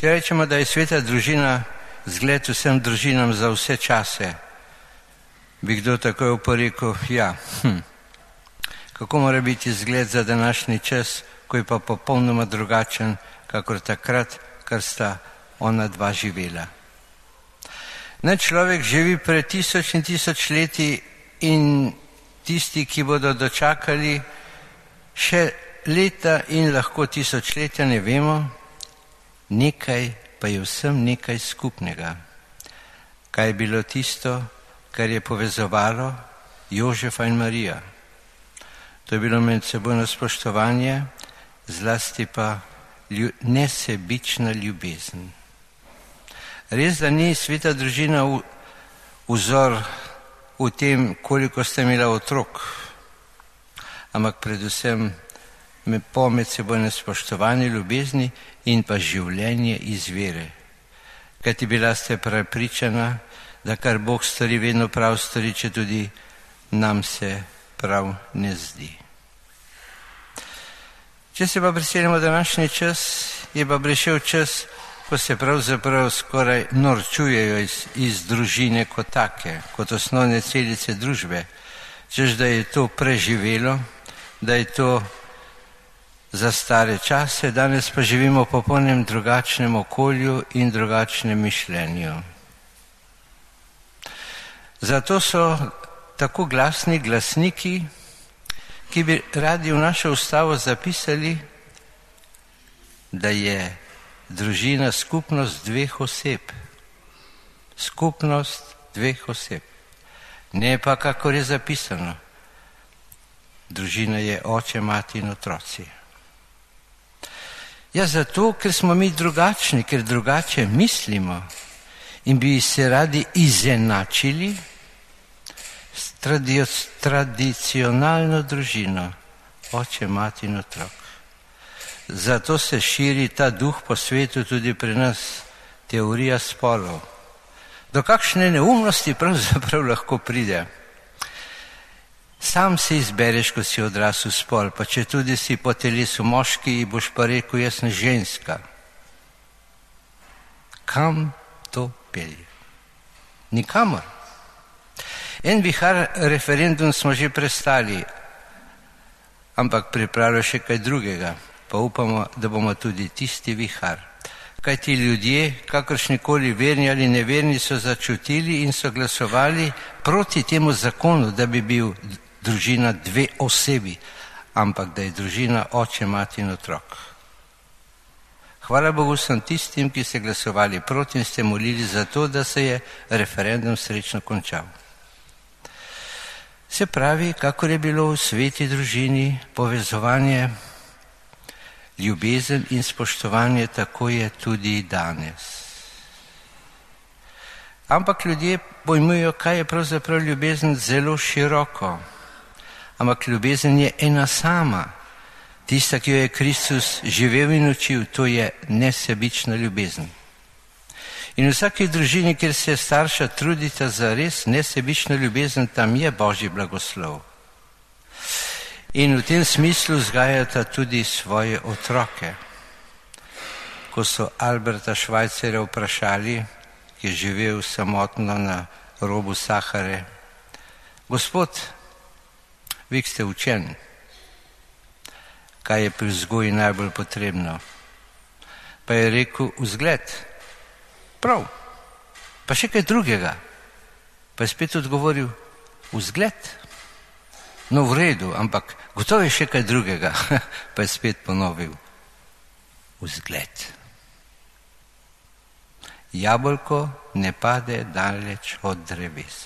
Če rečemo, da je sveta družina zgled vsem družinam za vse čase, bi kdo takoj oporekel, kako mora biti zgled za današnji čas, ko je pa popolnoma drugačen, kakor takrat, kar sta ona dva živela. Naj človek živi pred 1000 in 1000 leti in tisti, ki bodo dočakali še leta in lahko 1000 letja, ne vemo, nekaj pa je vsem nekaj skupnega. Kaj je bilo tisto, kar je povezovalo Jožefa in Marija? To je bilo medsebojno spoštovanje, zlasti pa nesebična ljubezen. Res, da ni sveta družina vzor v tem, koliko ste imela otrok, ampak predvsem po medsebojnem spoštovanju, ljubezni in pa življenje iz vere. Kajti bila ste prepričana, da kar Bog stori, vedno prav stori, če tudi nam se prav ne zdi. Če se pa preselimo današnji čas, je pa prišel čas, ko se pravzaprav skoraj norčujejo iz družine kot take, kot osnovne celice družbe, češ da je to preživelo, da je to za stare čase, danes pa živimo v popolnem drugačnem okolju in drugačnem mišljenju. Zato so tako glasni glasniki, ki bi radi v našo ustavo zapisali, da je družina skupnost dveh oseb. Skupnost dveh oseb. Ne pa, kakor je zapisano. Družina je oče, mati in otroci. Ja, zato, ker smo mi drugačni, ker drugače mislimo in bi se radi izenačili s tradicionalno družino, oče, mati in otrok. Zato se širi ta duh po svetu tudi pri nas, teorija spolov. Do kakšne neumnosti pravzaprav lahko pride? Sam si izbereš, ko si odrasel spol, pa če tudi si po telesu moški, boš pa rekel, jaz sem ženska. Kam to pelje? Nikamor. En vihar referendum smo že prestali, ampak pripravlja še kaj drugega, pa upamo, da bomo tudi tisti vihar. Kaj ti ljudje, kakršnikoli verni ali neverni, so začutili in so glasovali proti temu zakonu, da bi bil družina dve osebi, ampak da je družina oče, mati in otrok. Hvala Bogu sem tistim, ki ste glasovali proti in ste molili za to, da se je referendum srečno končal. Se pravi, kakor je bilo v sveti družini povezovanje, ljubezen in spoštovanje, tako je tudi danes. Ampak ljudje pojmujejo, kaj je pravzaprav ljubezen, zelo široko. Ampak ljubezen je ena sama. Tista, ki jo je Kristus živel in učil, to je nesebična ljubezen. In v vsaki družini, kjer se starša trudita za res nesebično ljubezen, tam je Božji blagoslov. In v tem smislu vzgajata tudi svoje otroke. Ko so Alberta Schweitzerja vprašali, ki je živel samotno na robu Sahare, gospod, vi ste učen, kaj je pri vzgoji najbolj potrebno? Pa je rekel, vzgled. Prav, pa še kaj drugega. Pa je spet odgovoril, vzgled. No, v redu, ampak gotovo je še kaj drugega. Pa je spet ponovil, vzgled. Jabolko ne pade daleč od drevesa.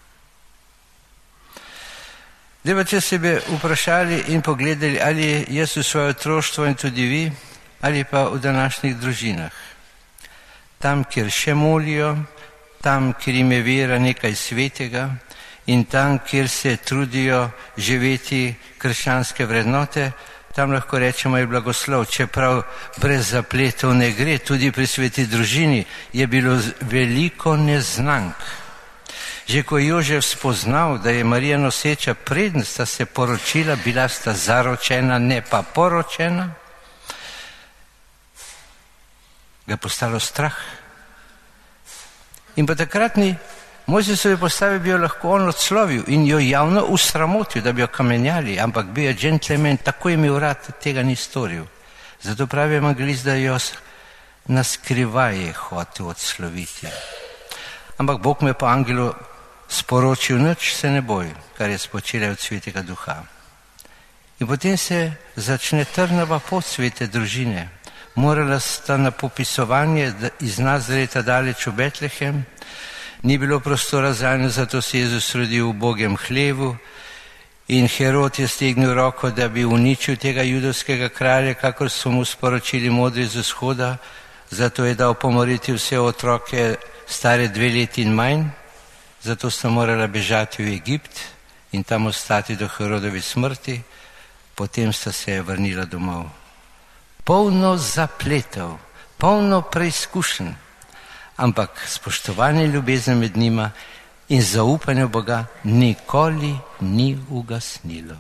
Zdaj pa, če se bi vprašali in pogledali, ali je v svoje otroštvo in tudi vi, ali pa v današnjih družinah. Tam, kjer še molijo, tam, kjer im je vera nekaj svetega in tam, kjer se trudijo živeti krščanske vrednote, tam lahko rečemo je blagoslov, čeprav brez zapletov ne gre, tudi pri sveti družini je bilo veliko neznank. Že ko je Jožef spoznal, da je Marija noseča, preden sta se poročila, bila sta zaročena, ne pa poročena, ga je postalo strah. In pa takratni Mojzesovi postavi bi jo lahko on odslovil in jo javno usramotil, da bi jo kamenjali, ampak bil je džentelmen, tako imel rad, tega ni storil. Zato pravi evangelist, da jo naskrivaj je hotel odsloviti. Ampak Bog me po angelu sporočil, nič se ne boj, kar je spočela od Svetega Duha. In potem se začne trnava pot svete družine. Morala sta na popisovanje iz Nazareta daleč v Betlehem, ni bilo prostora zanjo, zato se je Jezus rodil v ubogem hlevu in Herod je stegnil roko, da bi uničil tega judovskega kralja, kakor so mu sporočili modri z vzhoda, zato je dal pomoriti vse otroke stare 2 leti in manj, zato sta morala bežati v Egipt in tam ostati do Herodovi smrti, potem sta se vrnila domov. Polno zapletov, polno preizkušenj, ampak spoštovanje ljubezen med njima in zaupanje v Boga nikoli ni ugasnilo.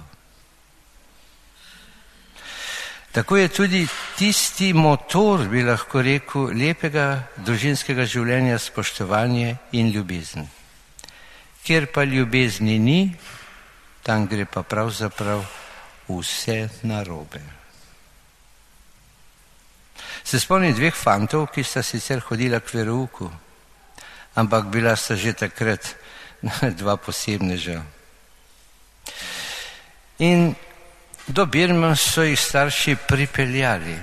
Tako je tudi tisti motor, bi lahko rekel, lepega družinskega življenja spoštovanje in ljubezen. Kjer pa ljubezni ni, tam gre pa pravzaprav vse narobe. Se spomnim 2 fantov, ki sta sicer hodila k verouku, ampak bila sta že takrat 2 posebneža. In do Birme so jih starši pripeljali.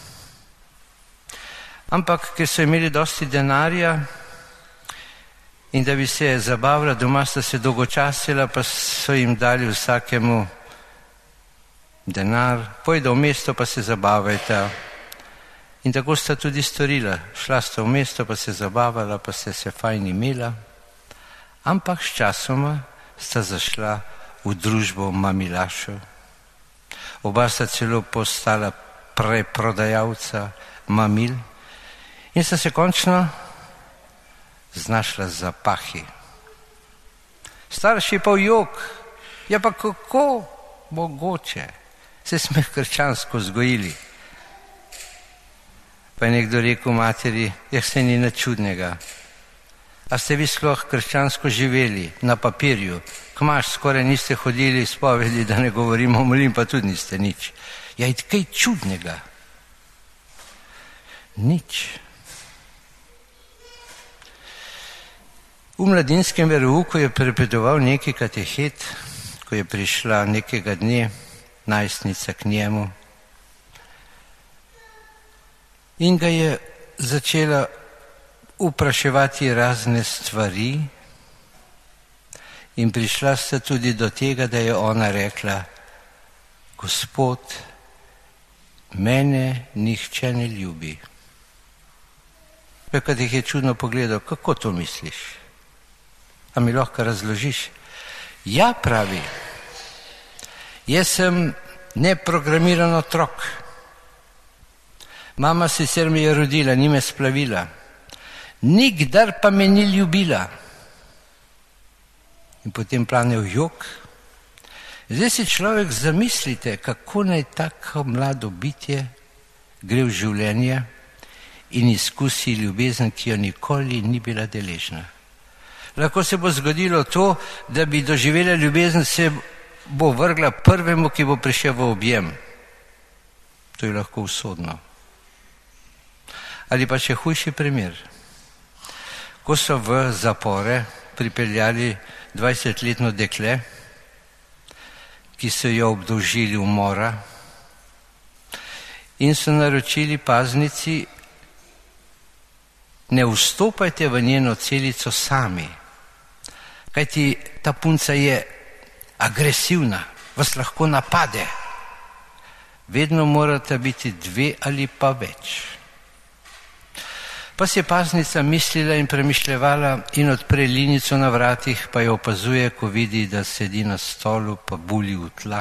Ampak, ker so imeli dosti denarja in da bi se zabavila doma, sta se dolgočasila, pa so jim dali vsakemu denar, pojde v mesto pa se zabavajta. In tako sta tudi storila. Šla sta v mesto, pa se zabavala, pa sta se fajn imela. Ampak s časoma sta zašla v družbo mamilašev. Oba sta celo postala preprodajalca mamil in sta se končno znašla za pahi. Starši pa v jok, ja pa kako mogoče, se smo jih krščansko vzgojili. Pa je nekdo rekel materi, se ni nič čudnega. A ste vi sploh krščansko živeli na papirju? Kmaž skoraj niste hodili spovedi, da ne govorimo o molitvi, pa tudi niste nič. Ja, je kaj čudnega? Nič. V mladinskem verouku je prepedoval neki katehet, ko je prišla nekega dne najstnica k njemu in ga je začela vpraševati razne stvari in prišla sta tudi do tega, da je ona rekla: Gospod, mene nihče ne ljubi. Kad jih je čudno pogledal, kako to misliš? A mi lahko razložiš? Ja, pravi, jaz sem neprogramiran otrok. Mama sicer mi je rodila, ni me splavila, nikdar pa me ni ljubila. In potem plane v jok. Zdaj si človek zamislite, kako naj tako mlado bitje gre v življenje in izkusi ljubezen, ki jo nikoli ni bila deležna. Lahko se bo zgodilo to, da bi doživela ljubezen, se bo vrgla prvemu, ki bo prišel v objem. To je lahko usodno. Ali pa še hujši primer. Ko so v zapore pripeljali 20-letno dekle, ki so jo obdolžili umora in so naročili paznici: ne vstopajte v njeno celico sami, kajti ta punca je agresivna, vas lahko napade. Vedno morata biti 2 ali pa več. Pa si je paznica mislila in premišljevala in odpre linico na vratih, pa jo opazuje, ko vidi, da sedi na stolu, pa buli v tla.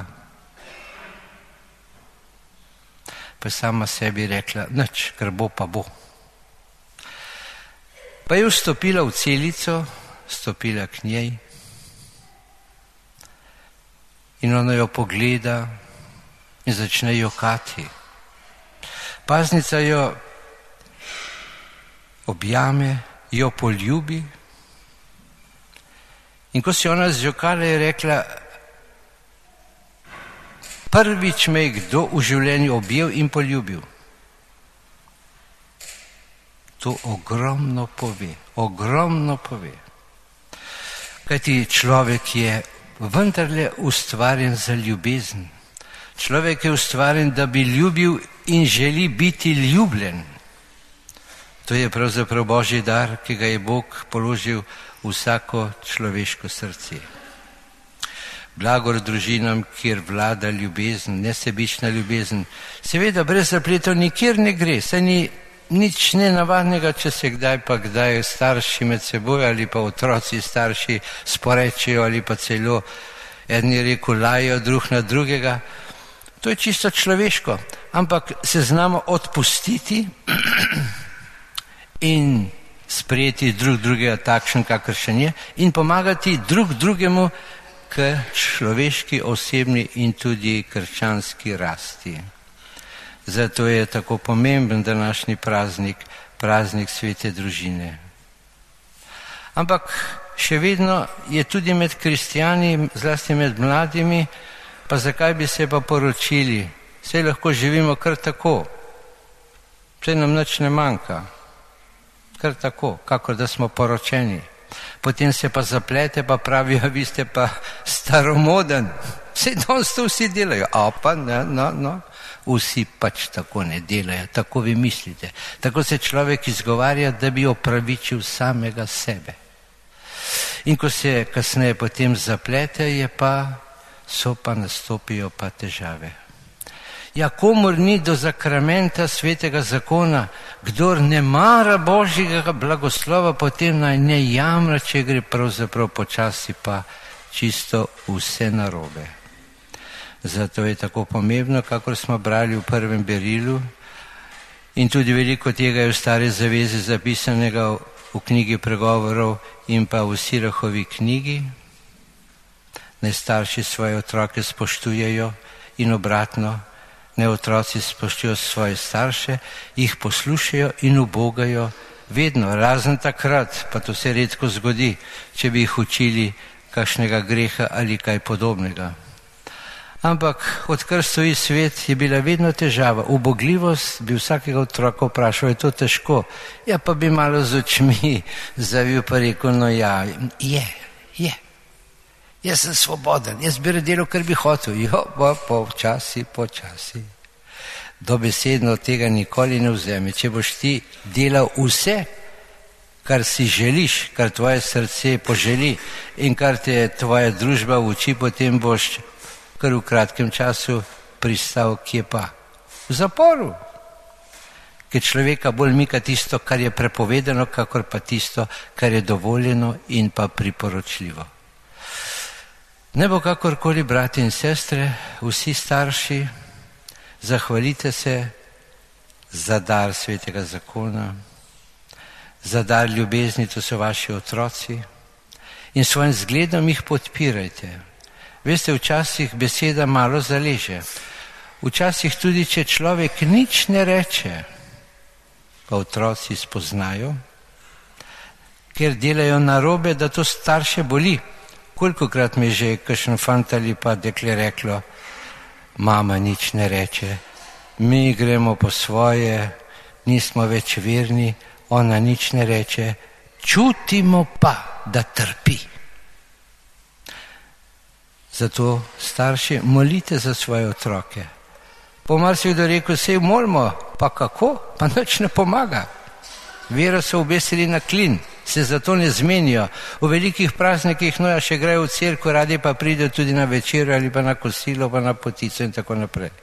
Pa je sama sebi rekla: nič, kar bo, pa bo. Pa je vstopila v celico, stopila k njej in ona jo pogleda in začne jokati. Paznica jo objame, jo poljubi. In ko se ona zjokala, je rekla, prvič me je kdo v življenju objel in poljubil. To ogromno pove. Kajti človek je vendarle ustvarjen za ljubezen. Človek je ustvarjen, da bi ljubil in želi biti ljubljen. To je pravzaprav Božji dar, ki ga je Bog položil v vsako človeško srce. Blagor družinam, kjer vlada ljubezen, nesebična ljubezen. Seveda brez zapletov nikjer ne gre, saj ni nič nenavadnega, če se kdaj pa kdaj starši med seboj ali pa otroci starši sporečejo ali pa celo eni rekel lajo drug na drugega. To je čisto človeško, ampak se znamo odpustiti in sprejeti drug drugega takšen, kakršen je, in pomagati drug drugemu k človeški, osebni in tudi krščanski rasti. Zato je tako pomemben današnji praznik, praznik svete družine. Ampak še vedno je tudi med kristjani, zlasti med mladimi, pa zakaj bi se pa poročili? Saj lahko živimo kar tako, saj nam nič ne manjka, kar tako, kakor da smo poročeni. Potem se pa zaplete, pa pravijo, vi ste pa staromoden. Saj danes to vsi delajo, a pa no. Vsi pač tako ne delajo, tako vi mislite. Tako se človek izgovarja, da bi opravičil samega sebe. In ko se kasneje potem zaplete, nastopijo pa težave. Ja, komur ni do zakramenta svetega zakona, kdor ne mara Božjega blagoslova, potem naj ne jamra, če gre pravzaprav počasi pa čisto vse narobe. Zato je tako pomembno, kakor smo brali v prvem berilu, in tudi veliko tega je v Stari zavezi zapisanega v knjigi pregovorov in pa v Sirahovi knjigi. Naj starši svoje otroke spoštujejo in obratno, naj otroci spoštujejo svoje starše, jih poslušajo in ubogajo vedno, razen takrat, pa to se redko zgodi, če bi jih učili kakšnega greha ali kaj podobnega. Ampak odkar stoji svet, je bila vedno težava. Ubogljivost bi vsakega otroka vprašal, je to težko? Ja, pa bi malo z očmi zavil pa rekel, no ja, je. Jaz sem svoboden, jaz bi delal, kar bi hotel. Jo, pa počasi. Dobesedno tega nikoli ne vzeme. Če boš ti delal vse, kar si želiš, kar tvoje srce poželi in kar te tvoja družba uči, potem boš kar v kratkem času pristal, kje pa? V zaporu. Ker človeka bolj mika tisto, kar je prepovedano, kakor pa tisto, kar je dovoljeno in pa priporočljivo. Ne bo kakorkoli, brati in sestre, vsi starši, zahvalite se za dar svetega zakona, za dar ljubezni, to so vaši otroci, in svojim zgledom jih podpirajte. Veste, včasih beseda malo zaleže. Včasih tudi, če človek nič ne reče, pa otroci spoznajo, ker delajo narobe, da to starše boli. Kolikokrat mi že kakšen fant ali pa dekle reklo, mama nič ne reče, mi gremo po svoje, nismo več verni, ona nič ne reče, čutimo pa, da trpi. Zato starši, molite za svoje otroke. Pomar si kdo rekel, sej molimo, pa kako? Pa nič ne pomaga. Vero so obesili na klin, se zato ne zmenijo. V velikih praznikih noja še grejo v cerkev, radi pa pridejo tudi na večer ali pa na kosilo, pa na potico in tako naprej.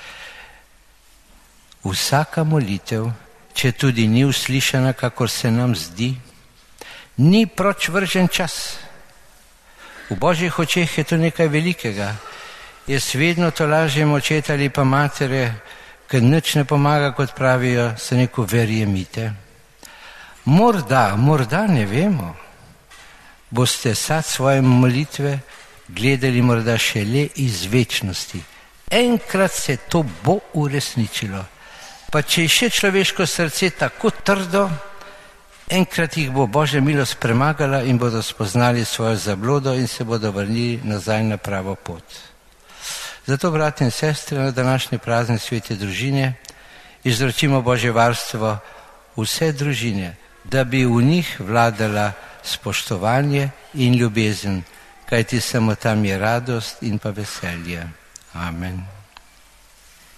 Vsaka molitev, če tudi ni uslišana, kakor se nam zdi, ni proč vržen čas. V Božjih očeh je to nekaj velikega. Jaz vedno tolažim očeta ali pa matere, ker nič ne pomaga, kot pravijo, se neko verjemite. Morda ne vemo, boste sad svoje molitve gledali morda šele iz večnosti. Enkrat se to bo uresničilo. Pa če je še človeško srce tako trdo, Enkrat jih bo Božja milost premagala in bodo spoznali svojo zabludo in se bodo vrnili nazaj na pravo pot. Zato, bratje in sestre, na današnji praznik svete družine izročimo Božje varstvo vse družine, da bi v njih vladala spoštovanje in ljubezen, kajti samo tam je radost in pa veselje. Amen.